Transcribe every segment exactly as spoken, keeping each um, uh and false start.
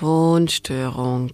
Tonstörung.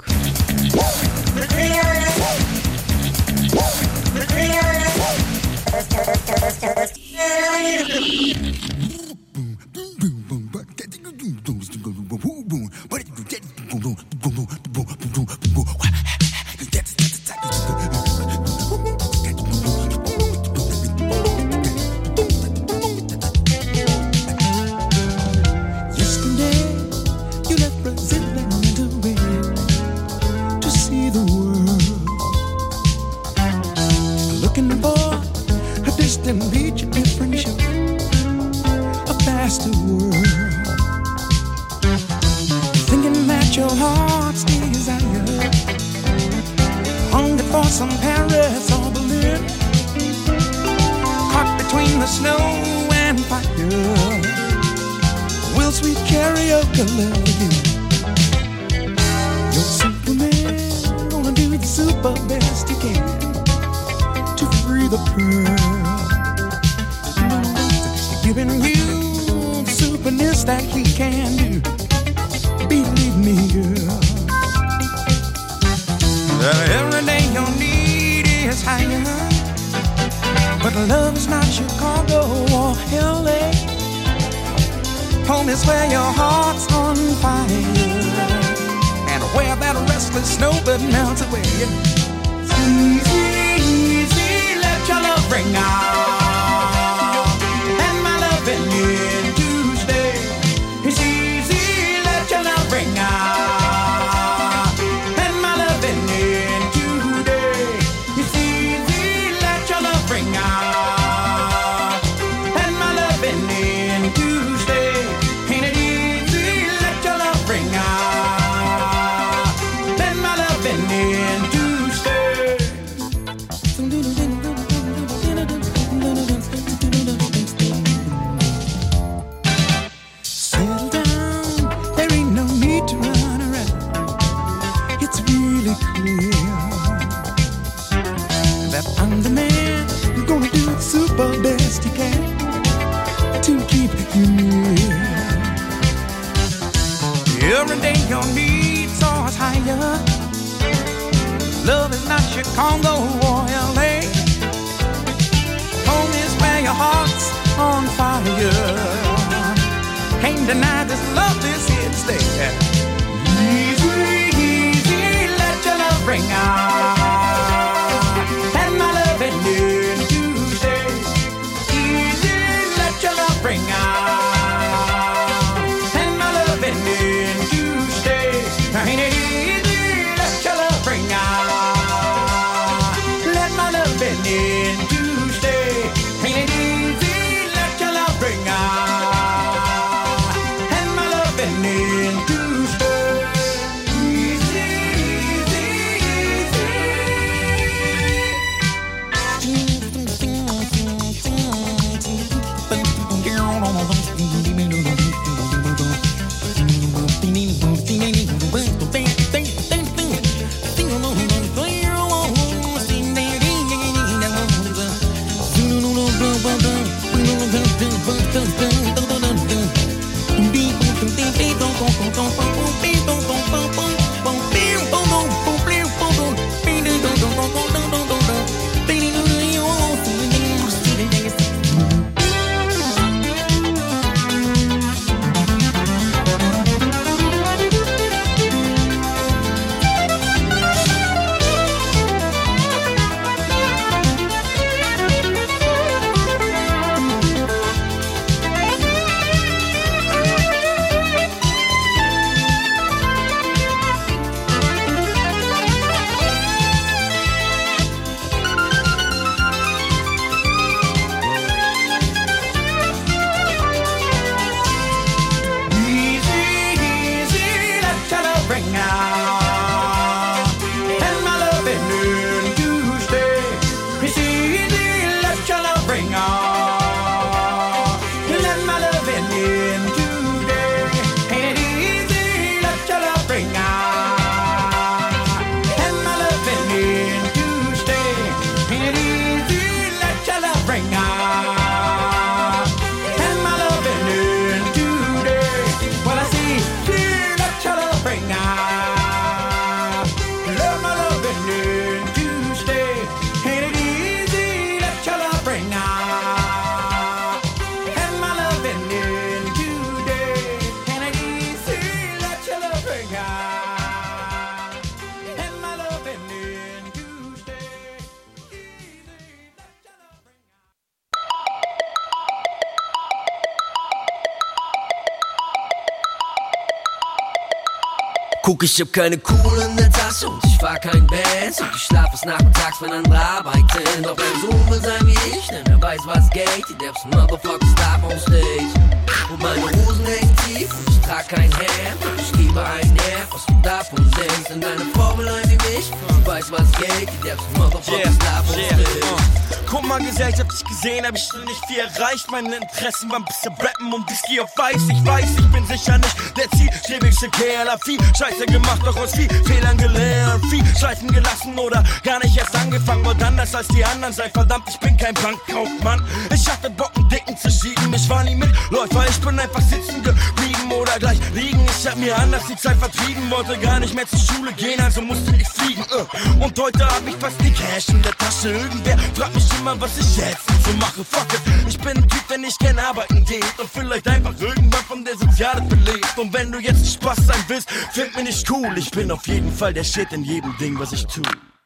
Guck, ich hab keine Kohle in der Tasche und ich fahr kein Benz und ich schlaf bis nachmittags, wenn andere arbeiten. Doch mein Sohn will sein wie ich, denn er weiß, was geht. Die Deppsten Motherfuckers darf on stage. Und meine Hosen hängen tief und ich trag kein Hemd und ich gebe einen Nerv, was du davon denkst. Denn deine Formel ein wie mich, sie weiß, was geht. Die Deppsten Motherfuckers yeah, darf on yeah, stage. Uh. Guck mal, Gesellschaft, ich gesehen, hab ich schon nicht viel erreicht. Meine Interessen waren bisschen Rappen und Whisky auf Weiß. Ich weiß, ich bin sicher nicht der zielstrebigste Kerl. Hab viel Scheiße gemacht, doch aus viel Fehlern gelernt. Viel Scheißen gelassen oder gar nicht erst angefangen. Wollt anders als die anderen sein, verdammt, ich bin kein Bankkaufmann. Ich hatte Bock, einen Dicken zu schieben. Ich war nie Mitläufer, ich bin einfach sitzen geblieben oder gleich liegen. Ich hab mir anders die Zeit vertrieben, wollte gar nicht mehr zur Schule gehen, also musste ich fliegen. Und heute hab ich fast die Cash in der Tasche. Irgendwer fragt mich immer, was ich jetzt so mache. Fuck it, ich bin ein Typ, der nicht gern arbeiten geht und vielleicht einfach irgendwann von der Soziale belebt. Und wenn du jetzt Spaß sein willst, find mich nicht cool. Ich bin auf jeden Fall der Shit in jedem Ding, was ich tu.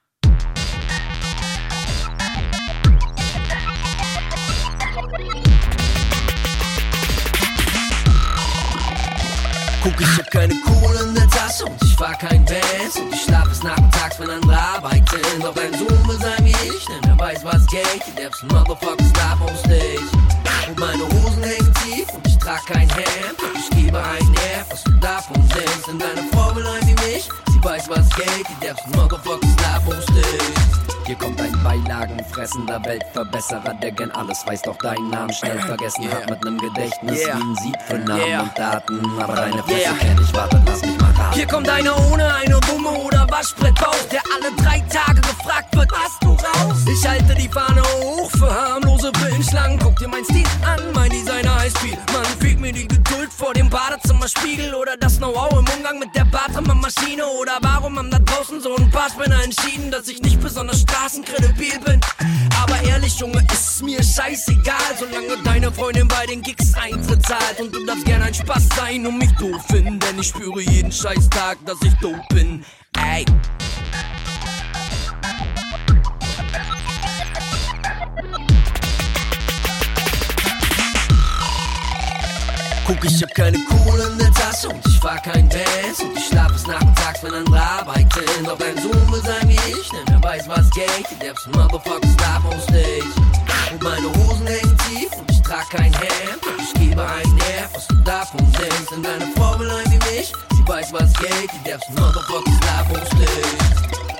Guck, ich hab keine Kohle in der Tasche und ich fahr kein Benz und ich schlaf bis nachmittags, wenn andere arbeiten. Doch mein Sohn will sein wie ich, denn er weiß, was geht. Die Deppsten Motherfuckers darf on stage. Und meine Hosen hängen tief und ich trag kein Hemd und ich gebe einen Nerv, was du davon denkst. Denn deine Formel ein wie mich, sie weiß, was geht. Die Deppsten Motherfuckers darf on stage. Hier kommt ein beilagenfressender Weltverbesserer, der gern alles weiß, doch deinen Namen schnell vergessen yeah. hat. Mit nem Gedächtnis yeah. wie ein Sieb für Namen yeah. und Daten. Aber deine Fresse yeah. kenn ich, warte, lass mich mal raten. Hier kommt einer ohne eine Wumme oder Waschbrettbauch, der alle drei Tage gefragt wird, hast du raus? Ich halte die Fahne hoch für harmlose Pillenschlangen. Guck dir mein Stil an, mein Designer heißt viel. Man fehlt mir die Geduld vor dem Badezimmerspiegel oder das Know-how im Umgang mit der Badezimmermaschine. Oder warum haben da draußen so ein paar Spinner entschieden, dass ich nicht besonders straßenkredibil bin. Aber ehrlich, Junge, ist mir scheißegal, solange deine Freundin bei den Gigs Eintritt zahlt. Und du darfst gerne ein Spaß sein und mich doof finden, denn ich spüre jeden Scheißtag, dass ich doof bin. Ey. Guck, ich hab keine Kohle in der Tasche und ich fahr kein Benz und ich schlaf bis nachmittags, wenn andere arbeiten. Doch dein Sohn will sein wie ich, denn er weiß, was geht. Die Deppsten Motherfuckers darf on stage. Und meine Hosen hängen tief und ich trag kein Hemd und ich gebe einen Nerv, was du davon denkst. Denn deine Formel ein wie mich, sie weiß, was geht. Die Deppsten Motherfuckers darf on stage.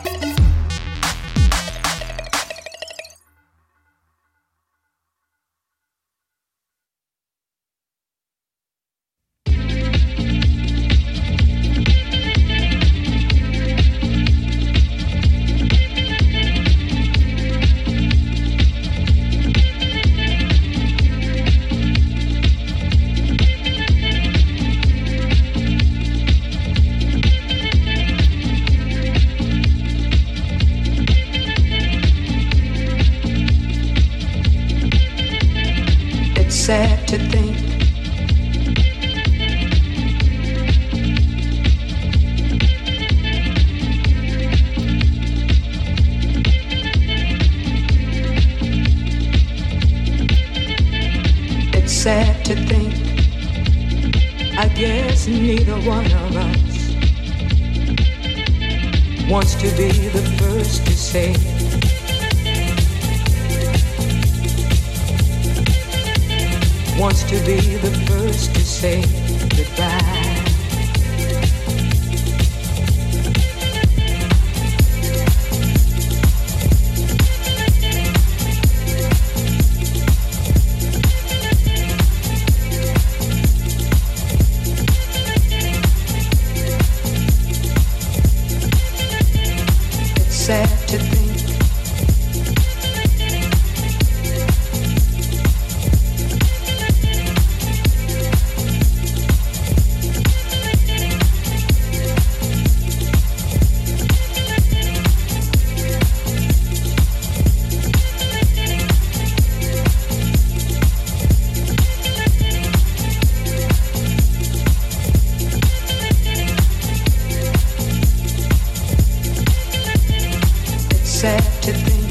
Sad to think It's sad to think I guess neither one of us wants to be the first to say wants to be the first to say goodbye. It's sad to think sad to think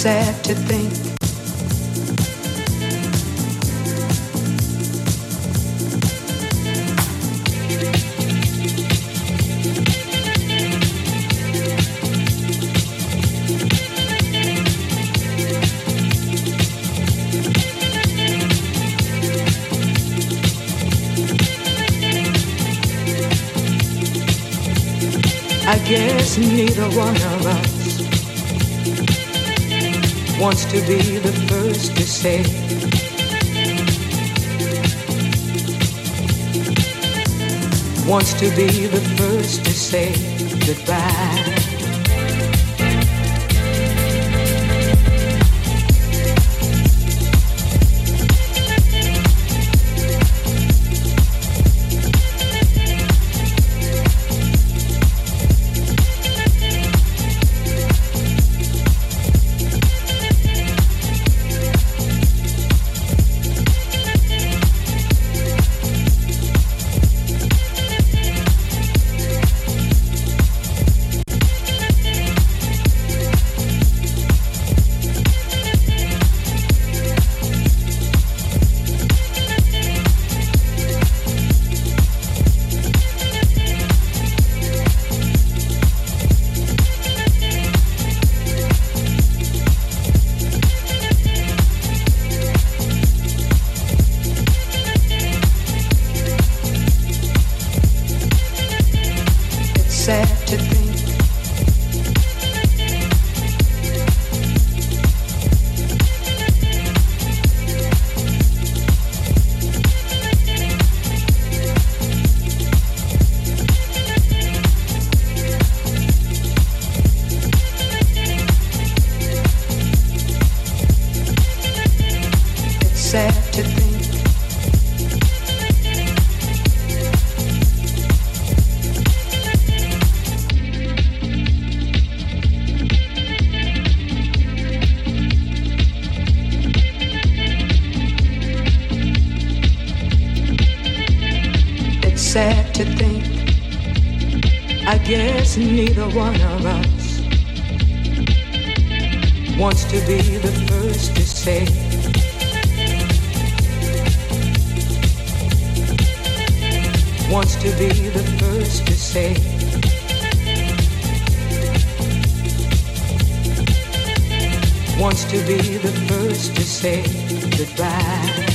sad to think I guess neither one of us wants to be the first to say wants to be the first to say goodbye. Sad to think, I guess neither one of us wants to be the first to say wants to be the first to say wants to be the first to say goodbye.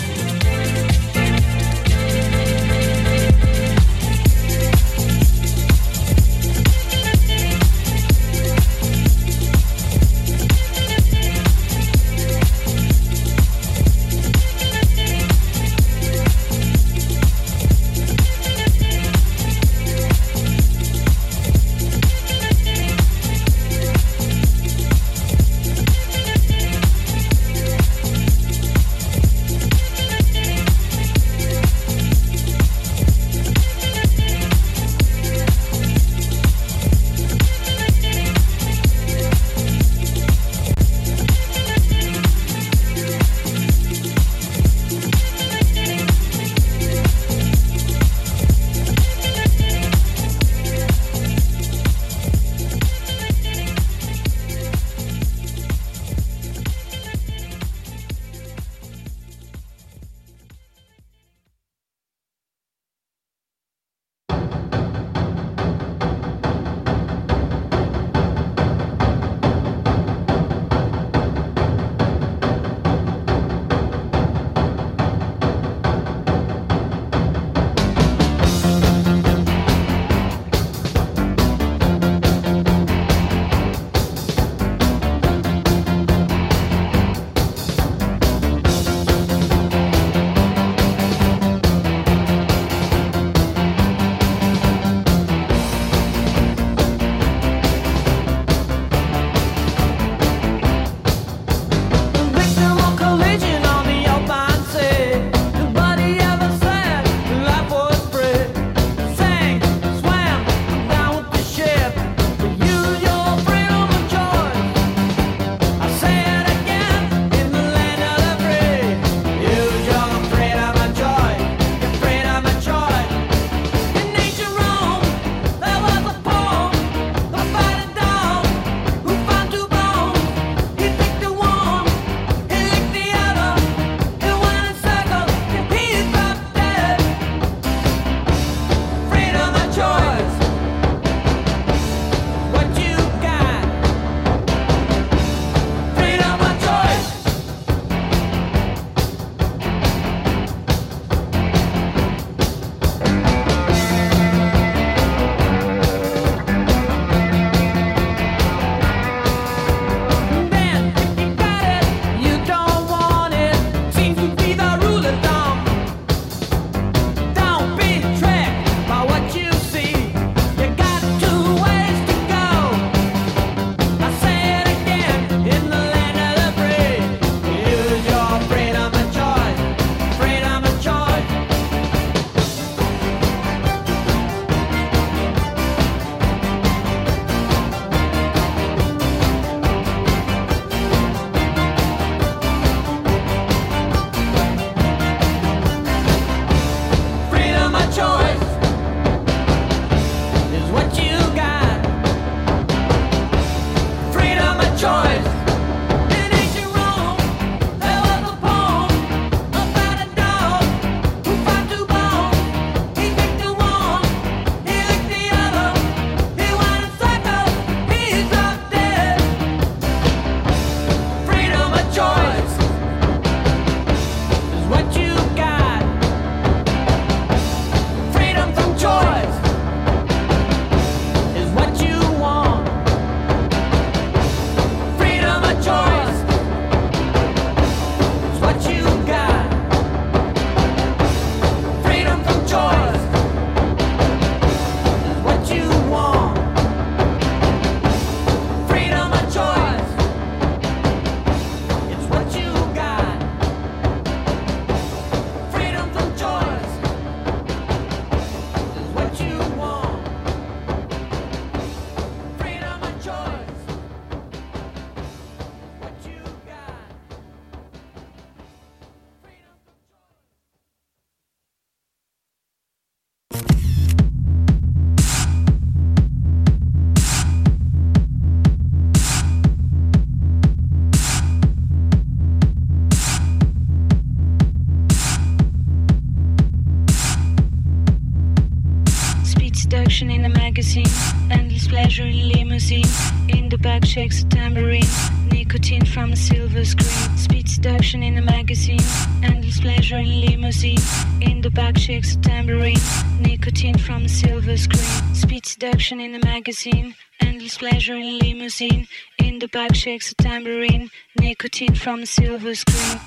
seduction in the magazine, endless pleasure in limousine. In the back shakes a tambourine, nicotine from a silver screen. Speed seduction in the magazine, endless pleasure in limousine. In the back shakes a tambourine, nicotine from a silver screen. Speed seduction in the magazine, endless pleasure in limousine. In the back shakes a tambourine, nicotine from a silver screen.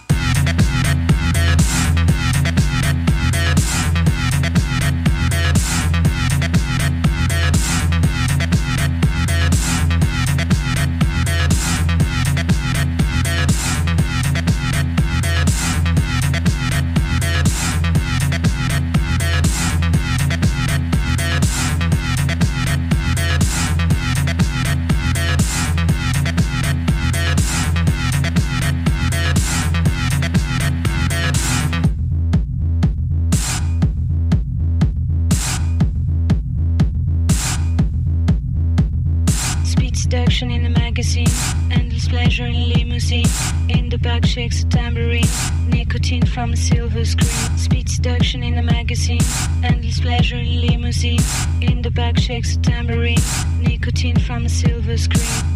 Seduction in the magazine, endless pleasure in limousine. In the back shakes a tambourine, nicotine from a silver screen. Speed seduction in the magazine, endless pleasure in limousine. In the back shakes a tambourine, nicotine from a silver screen.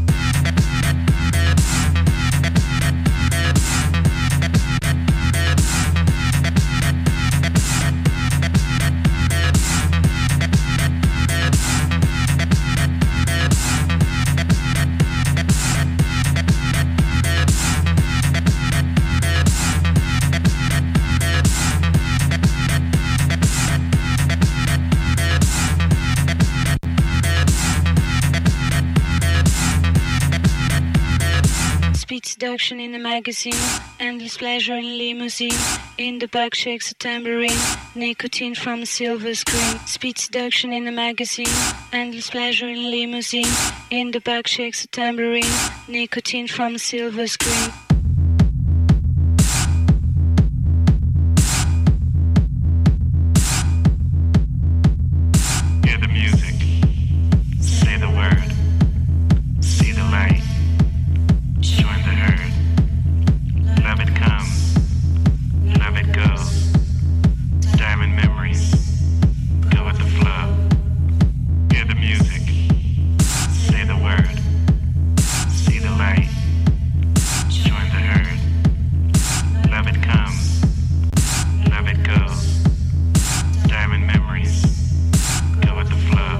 Seduction in the magazine, endless pleasure in limousine. In the back shakes a tambourine, nicotine from a silver screen. Speed seduction in the magazine, endless pleasure in limousine. In the back shakes a tambourine, nicotine from a silver screen. Hear the music, say the word, see the light. Join the herd. Love it comes, love it goes. Diamond memories, go with the flow. Hear the music, say the word, see the light. Join the herd. Love it comes, love it goes. Diamond memories, go with the flow.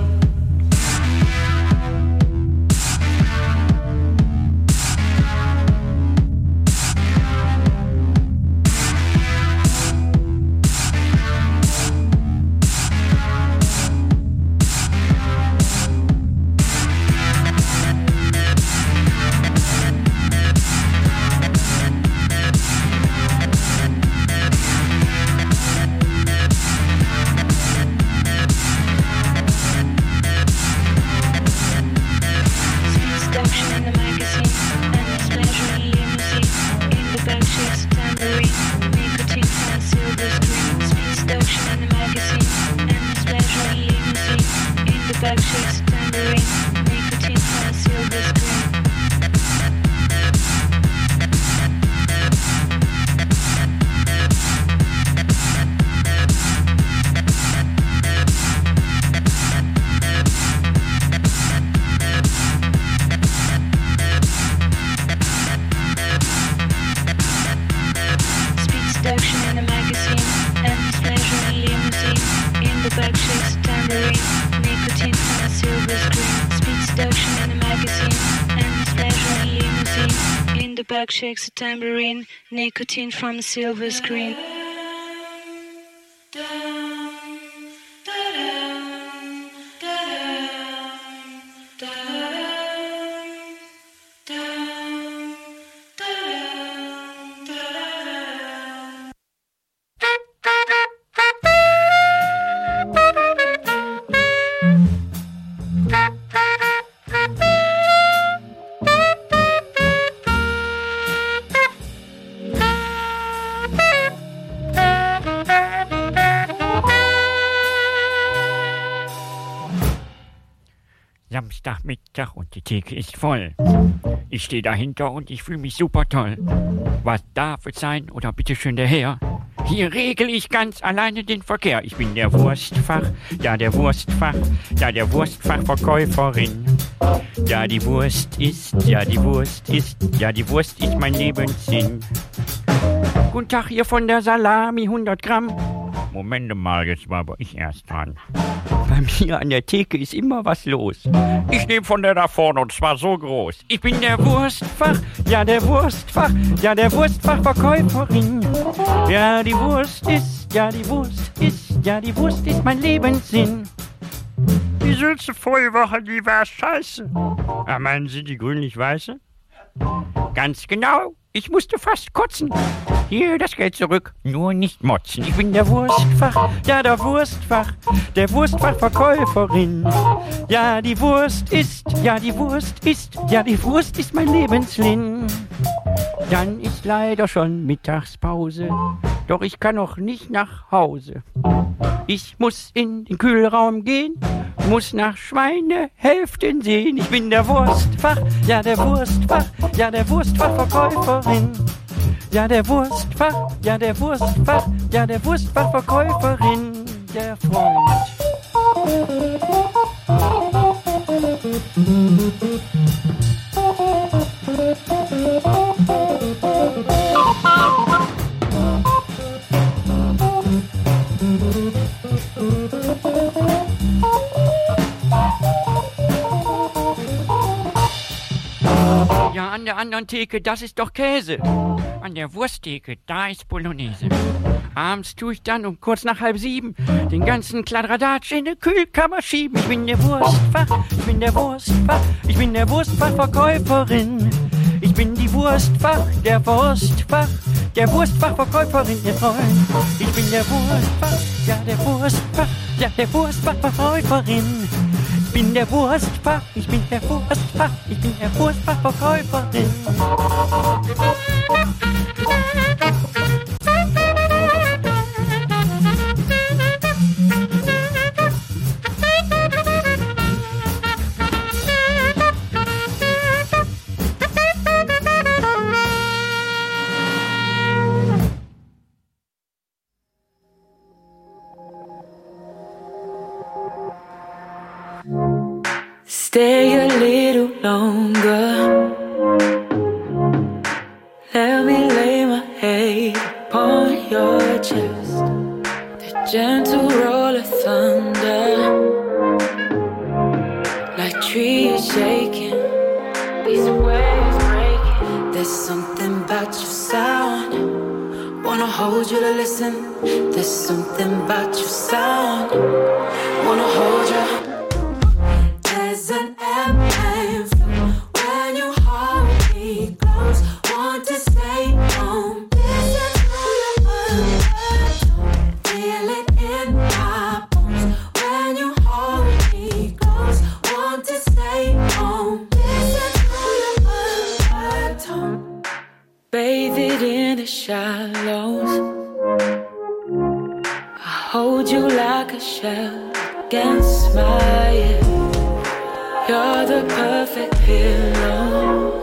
Shakes a tambourine, nicotine from a silver screen. Samstagmittag und die Theke ist voll. Ich stehe dahinter und ich fühle mich super toll. Was darf es sein oder bitteschön der Herr? Hier regel ich ganz alleine den Verkehr. Ich bin der Wurstfach, ja der Wurstfach, ja der Wurstfachverkäuferin. Ja die Wurst ist, ja die Wurst ist, ja die Wurst ist mein Lebenssinn. Guten Tag, hier von der Salami, hundert Gramm. Moment mal, jetzt war aber ich erst dran. Bei mir an der Theke ist immer was los. Ich nehme von der da vorne und zwar so groß. Ich bin der Wurstfach, ja der Wurstfach, ja der Wurstfachverkäuferin. Ja die Wurst ist, ja die Wurst ist, ja die Wurst ist mein Lebenssinn. Die Sülze vorige Woche, die war scheiße. Ah, meinen Sie die grünlich-weiße? Ganz genau. Ich musste fast kotzen. Hier, das Geld zurück. Nur nicht motzen. Ich bin der Wurstfach, ja der Wurstfach, der Wurstfachverkäuferin. Ja, die Wurst ist, ja die Wurst ist, ja die Wurst ist mein Lebenslin. Dann ist leider schon Mittagspause, doch ich kann noch nicht nach Hause. Ich muss in den Kühlraum gehen, muss nach Schweinehälften sehen. Ich bin der Wurstfach, ja der Wurstfach, ja der Wurstfachverkäuferin. Ja der Wurstfach, ja der Wurstfach, ja der Wurstfachverkäuferin, der Freund. Ja, an der anderen Theke, das ist doch Käse. An der Wursttheke, da ist Bolognese. Abends tue ich dann um kurz nach halb sieben den ganzen Kladderadatsch in die Kühlkammer schieben. Ich bin der Wurstfach, ich bin der Wurstfach, ich bin der Wurstfachverkäuferin. Ich bin die Wurstfach, der Wurstfach, der Wurstfachverkäuferin, ihr Freund. Ich bin der Wurstfach, ja der Wurstfach, ja der Wurstfachverkäuferin. Ich bin der Wurstfach, ich bin der Wurstfach, ich bin der Wurstfachverkäuferin. Stay a little longer. Let me lay my head upon your chest. The gentle roll of thunder, like trees shaking, these waves breaking. There's something about your sound, wanna hold you to listen. There's something about your sound, wanna hold you. There's an ebb and flow when you hold me close. Want to stay home. Listen to your words, feel it in my bones. When you hold me close, want to stay home. Listen to your words, bathe it in the shallows. I hold you like a shell against my ear. You're the perfect pillow.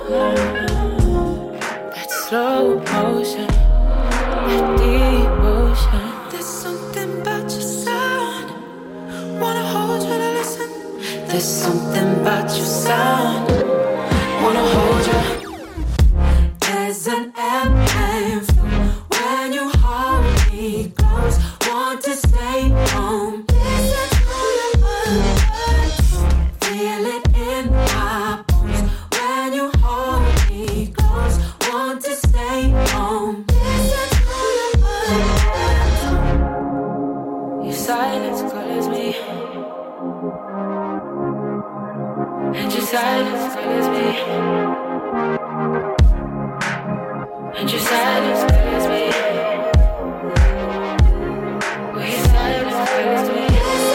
That slow motion, that devotion. There's something about your sound, wanna hold you to listen. There's something about your sound, wanna hold you. There's an ebb and flow when you hold me close. Want to stay home. Listen to your words, feel it in my bones. When you hold me close, want to stay home. Listen to your words. Your silence colors me, and your silence colors me, and your silence colors me. Well, your silence colors me.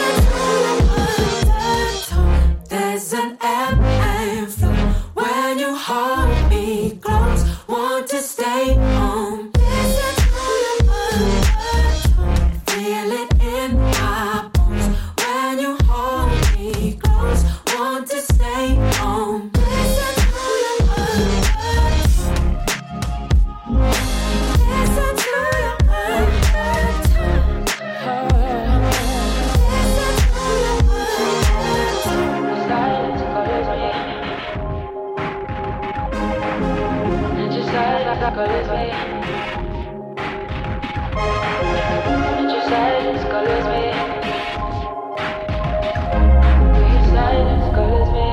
There's an ebb and flow when you hold me close. Want to stay home. Listen to your words, feel it in my bones. When you hold me close, want to stay home. Listen to your words, listen to your words. colors me. Your silence colors me. Your silence colors me.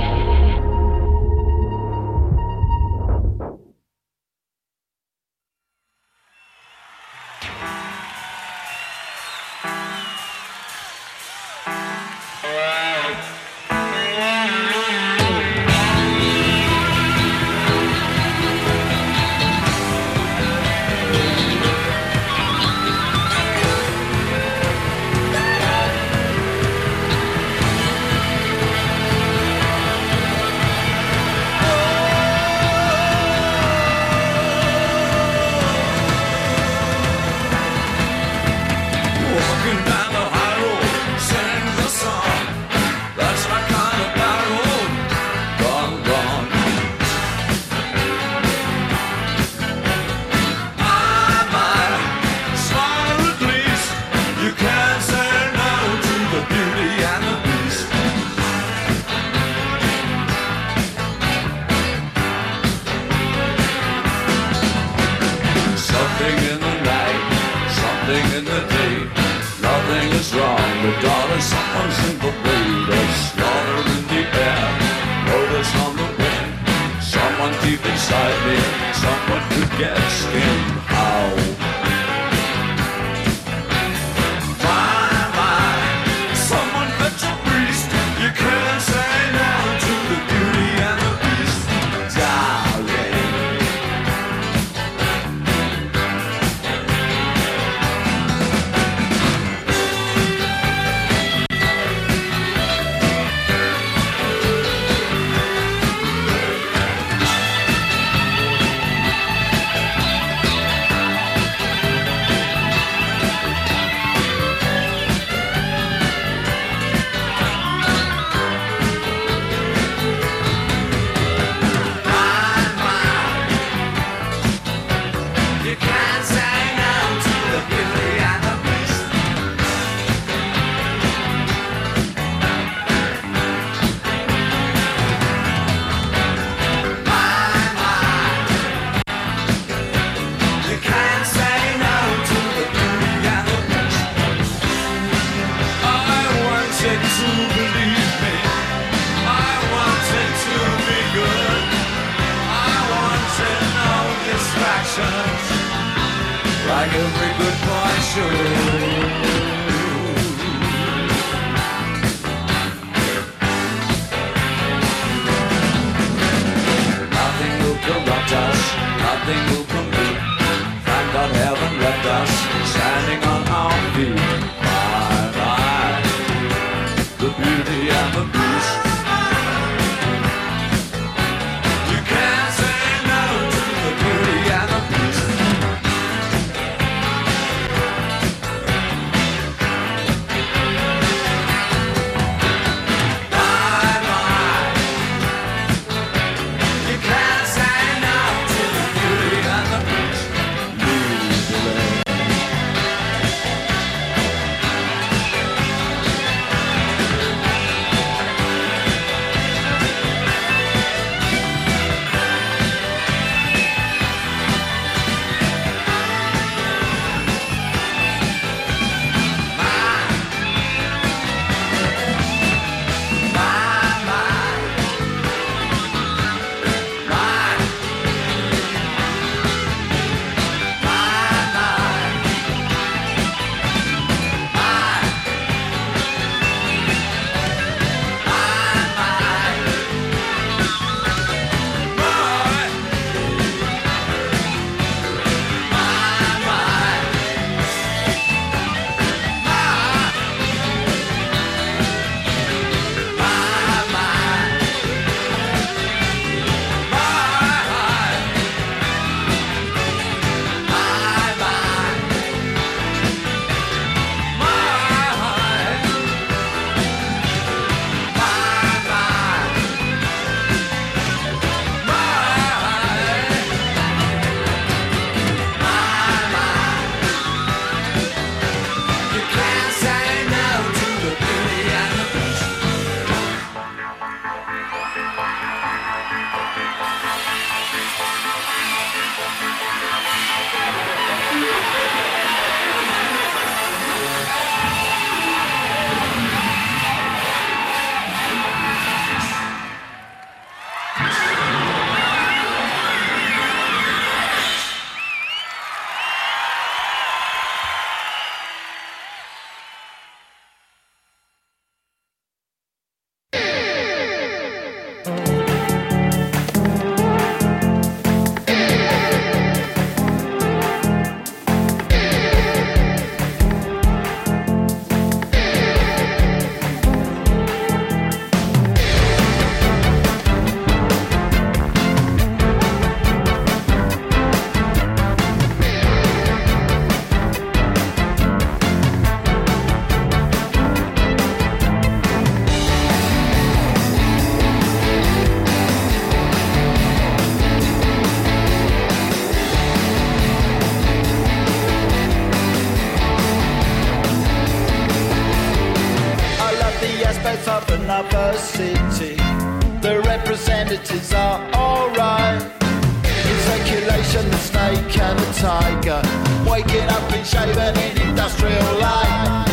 aspects of another city. The representatives are alright. In circulation, the snake and the tiger, waking up and shaven in industrial light.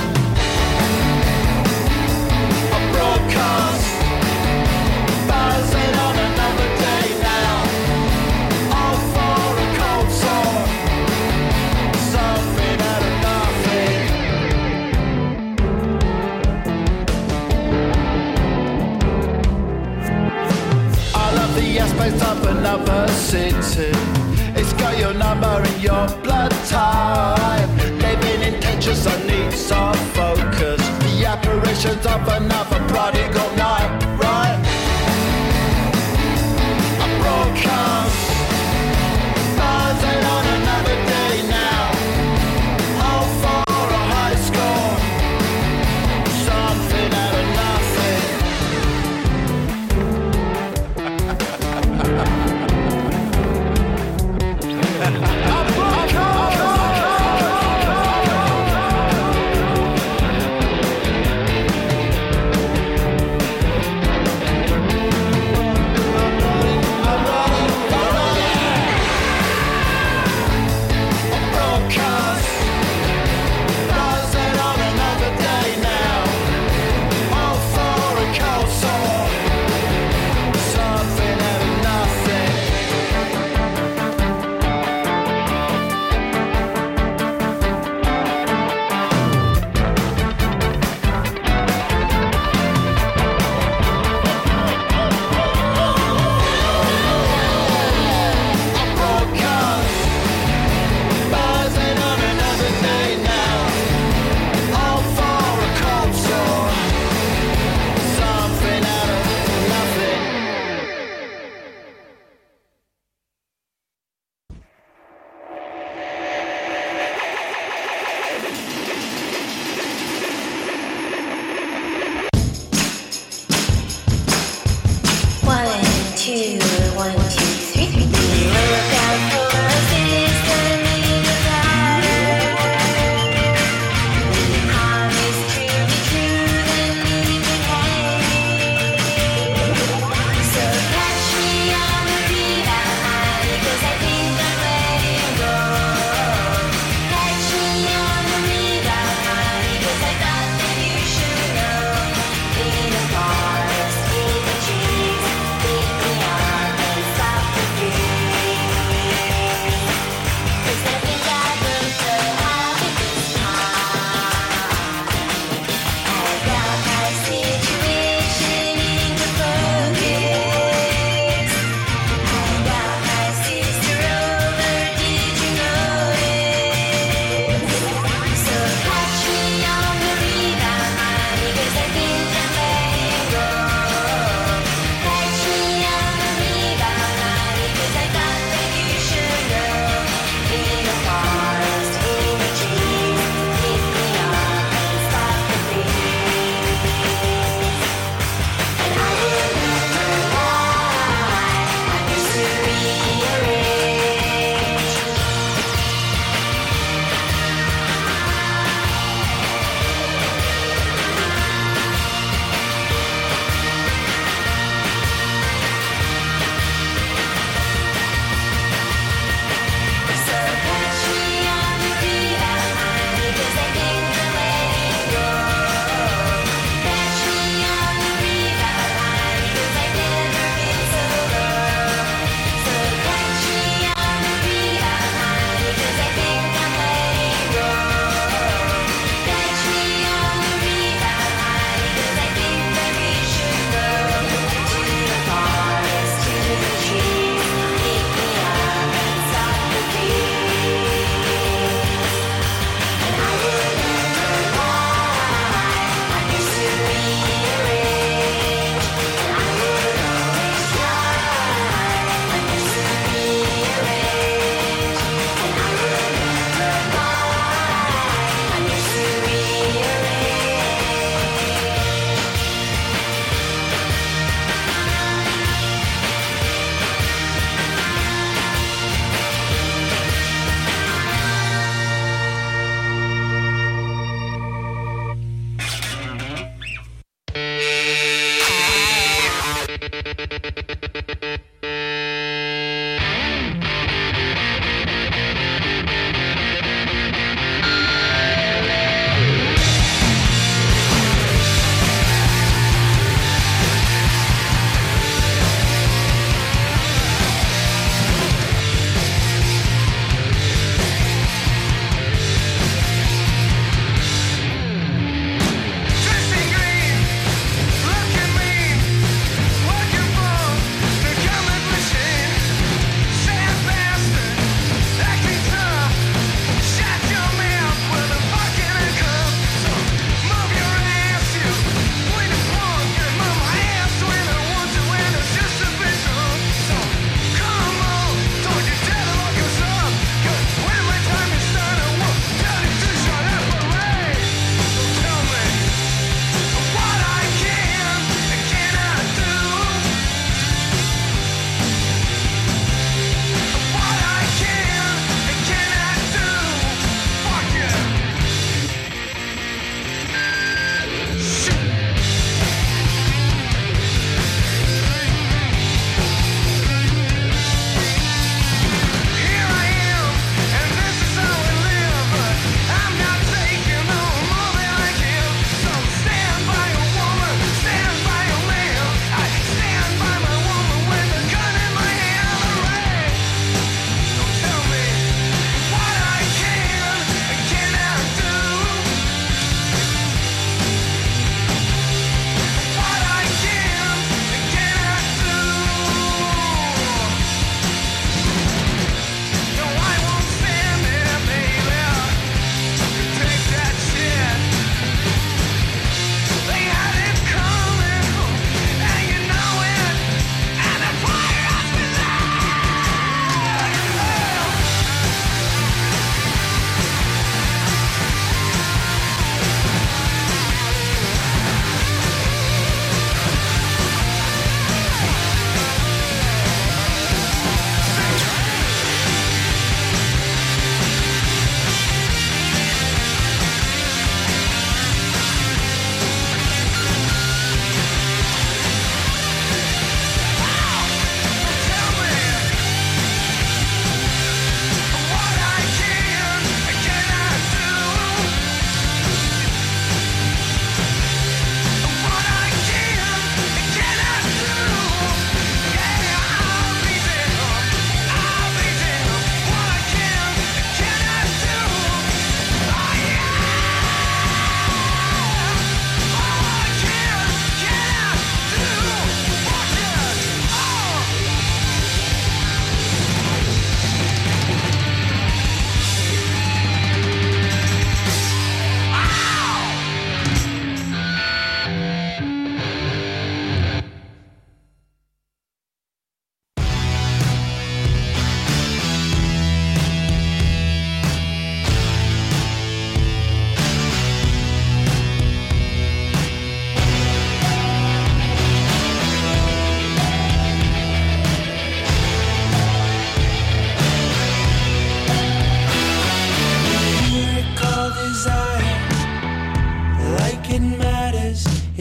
A broadcast, buzzing on another day now. All for a cold sore, something out of nothing. I love the aspects of another city. It's got your number in your blood type. Living in tensions and needs of focus. The apparitions of another prodigal night, right? A broadcast, buzzing on another day now. All for a high score, something out of nothing.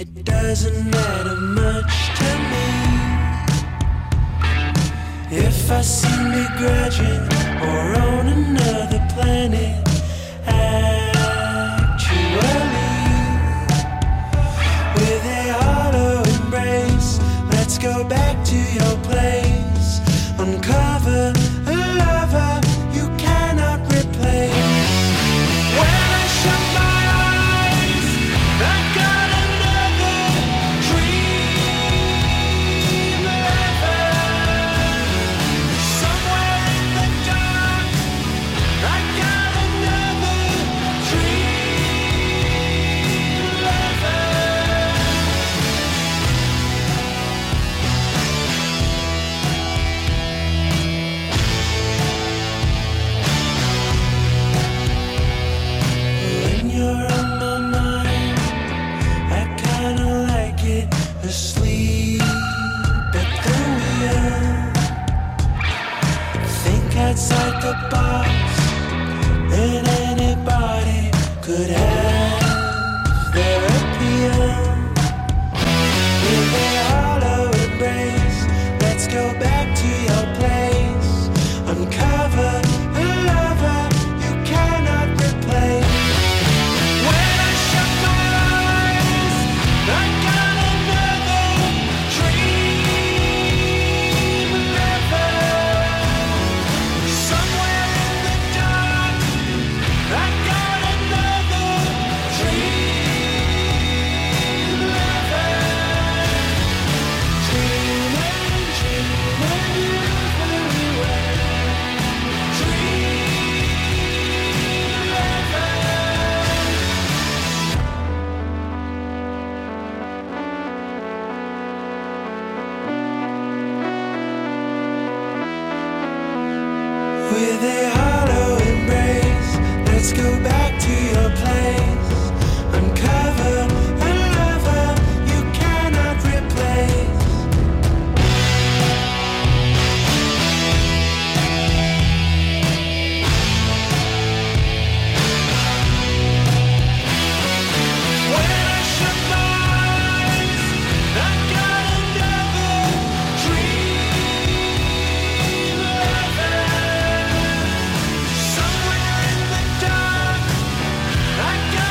It doesn't matter much to me if I seem begrudging or on another planet. Actually, with a hollow embrace, let's go back to your place. Uncover a lover you cannot replace. When I shut my eyes, I got another dream lover. Somewhere in the dark, I got another dream lover. When you're on my mind, I kinda like it asleep at the wheel. Think outside the box, and anybody could have their appeal. With a hollow embrace, let's go back to your place. Uncover a lover you cannot replace. When I shut my eyes, I got another dream lover. Somewhere in the dark, I got another dream lover. Dreaming, dreaming everywhere. Dream lover. With a hollow embrace, let's go back to your place. Uncover a lover you cannot replace. When I shut my eyes, I got another dream lover. Somewhere in the dark, I got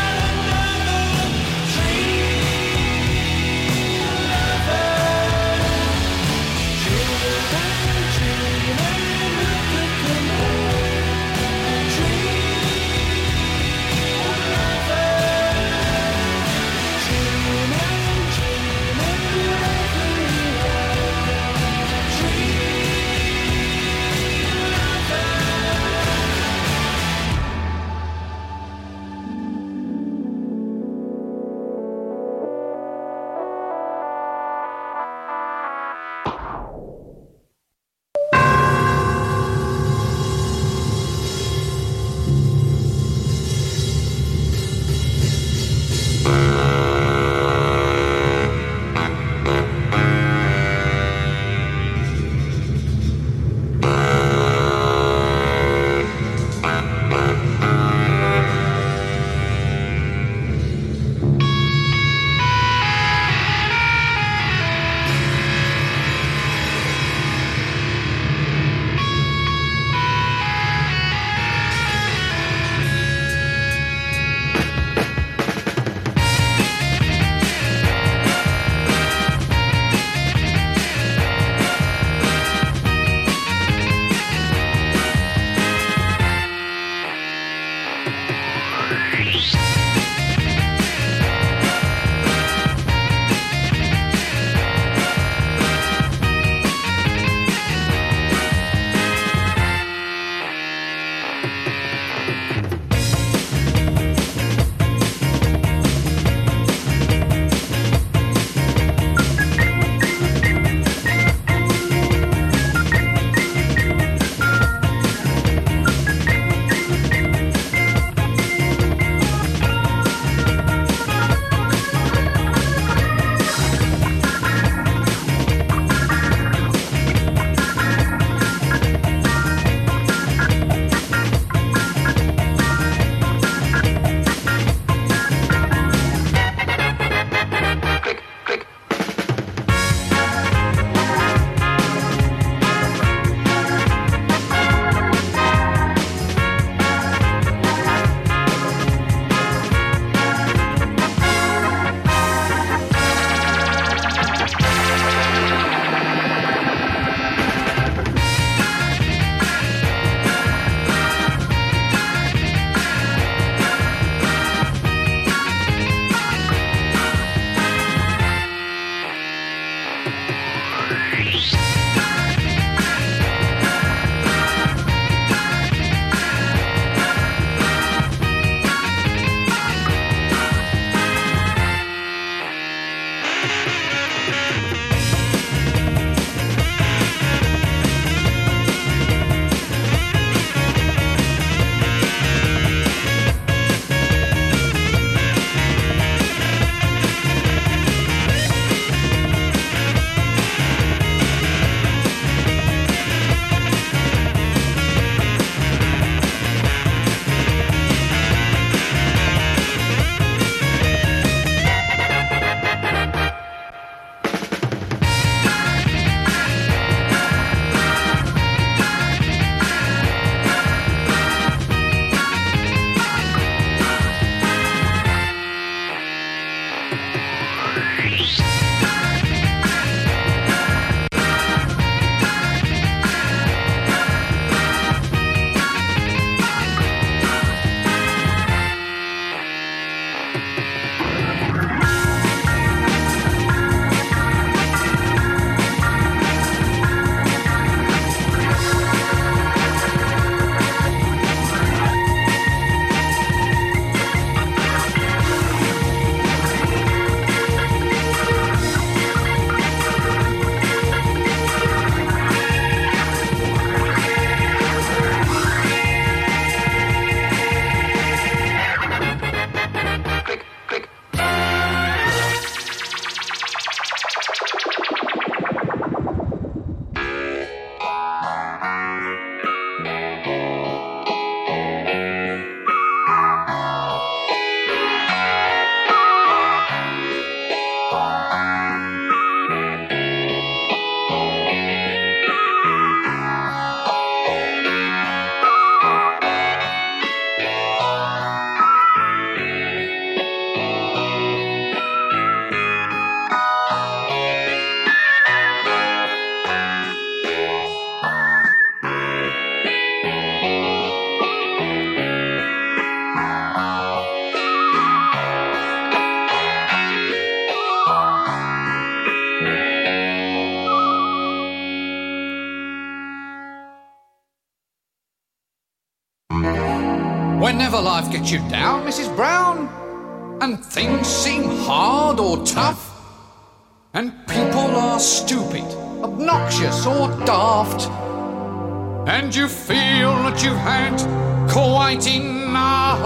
Whenever life gets you down, Missus Brown, and things seem hard or tough, and people are stupid, obnoxious or daft, and you feel that you've had quite enough,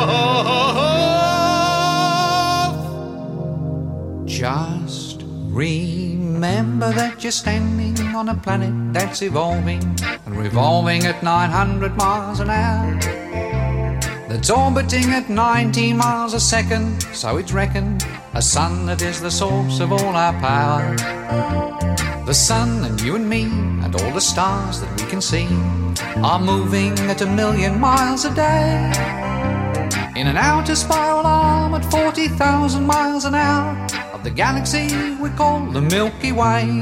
just remember that you're standing on a planet that's evolving and revolving at nine hundred miles an hour, that's orbiting at nineteen miles a second, so it's reckoned a sun that is the source of all our power. The sun and you and me and all the stars that we can see are moving at a million miles a day in an outer spiral arm at forty thousand miles an hour of the galaxy we call the Milky Way.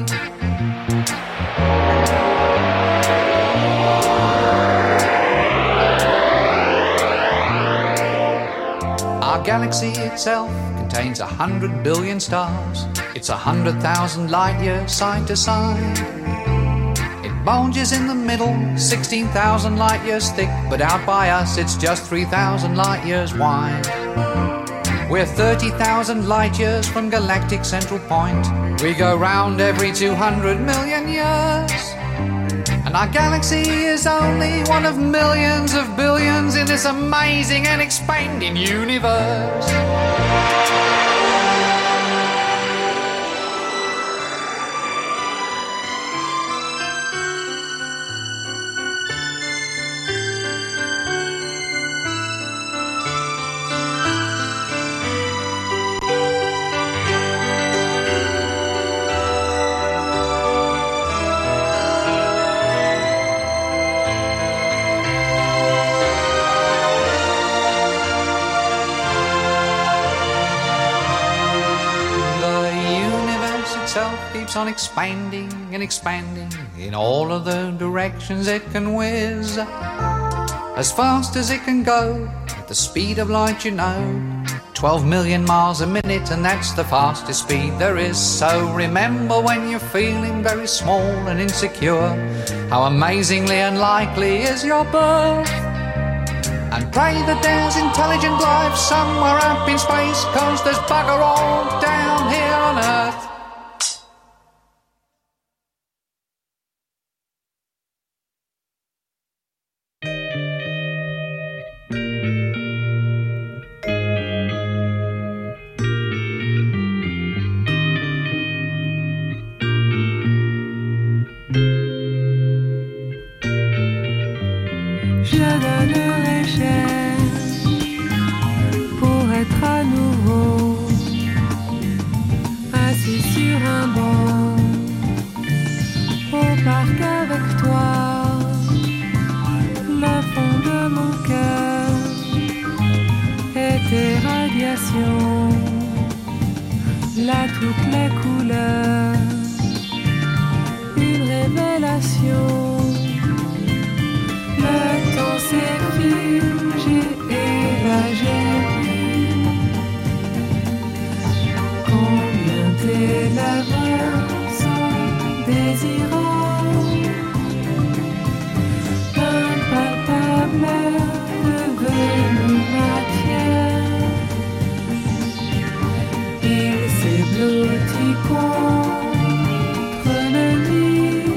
Our galaxy itself contains a hundred billion stars. It's a hundred thousand light years side to side. It bulges in the middle, sixteen thousand light years thick, but out by us it's just three thousand light years wide. We're thirty thousand light years from galactic central point. We go round every two hundred million years. And our galaxy is only one of millions of billions in this amazing and expanding universe. On expanding and expanding in all of the directions it can whiz, as fast as it can go at the speed of light, you know, twelve million miles a minute, and that's the fastest speed there is. So remember when you're feeling very small and insecure, how amazingly unlikely is your birth, and pray that there's intelligent life somewhere up in space, 'cause there's bugger all down here on Earth. désirant, impalpable, devenu matière. Il s'ébloutit contre le lit.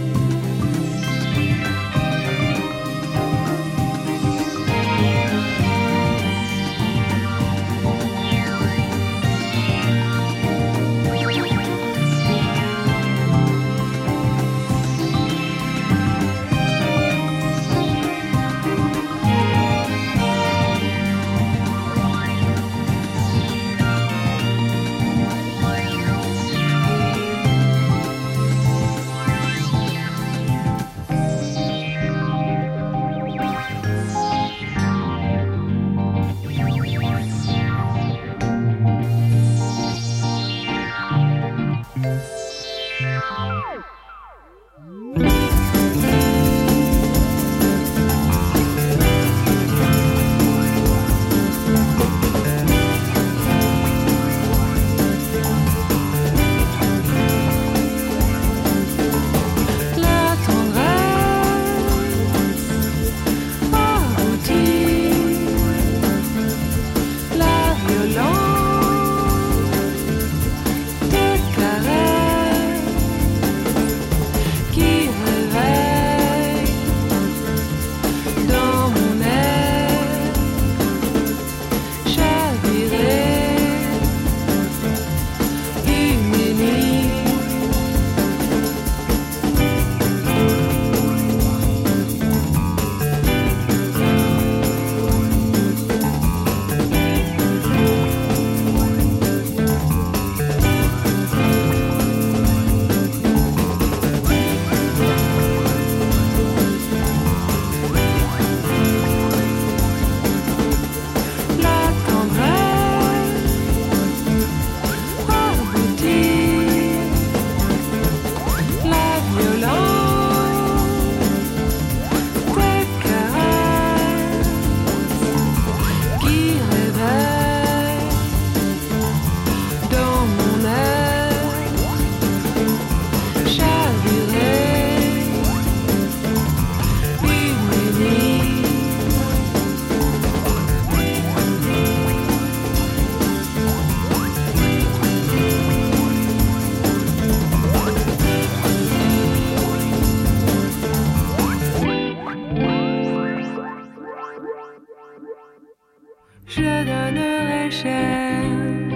Je donnerais cher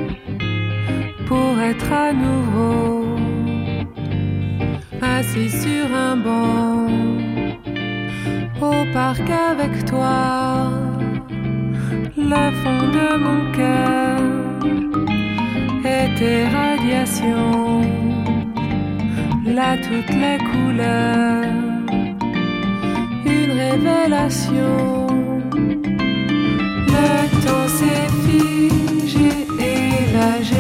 pour être à nouveau assis sur un banc au parc avec toi. Le fond de mon cœur et tes radiations, là toutes les couleurs, une révélation. Le temps s'est figé et là j'ai